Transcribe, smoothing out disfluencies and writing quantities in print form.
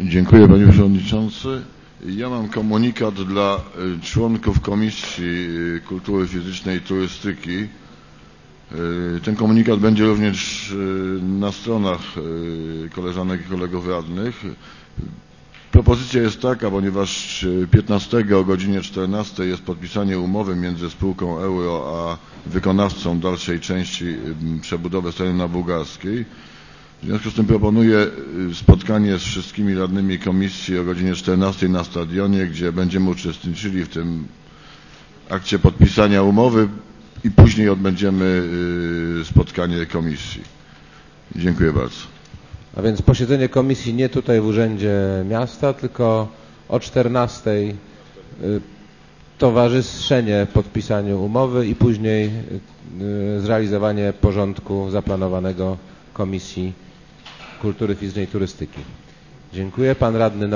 Dziękuję, panie przewodniczący. Ja mam komunikat dla członków Komisji Kultury Fizycznej i Turystyki. Ten komunikat będzie również na stronach koleżanek i kolegów radnych. Propozycja jest taka, ponieważ 15 o godzinie 14 jest podpisanie umowy między spółką Euro a wykonawcą dalszej części przebudowy stadionu na Bułgarskiej. W związku z tym proponuję spotkanie z wszystkimi radnymi komisji o godzinie 14 na stadionie, gdzie będziemy uczestniczyli w tym akcie podpisania umowy i później odbędziemy spotkanie komisji. Dziękuję bardzo. A więc posiedzenie komisji nie tutaj w Urzędzie Miasta, tylko o 14 towarzyszenie podpisaniu umowy i później zrealizowanie porządku zaplanowanego Komisji Kultury Fizycznej i Turystyki. Dziękuję. Pan radny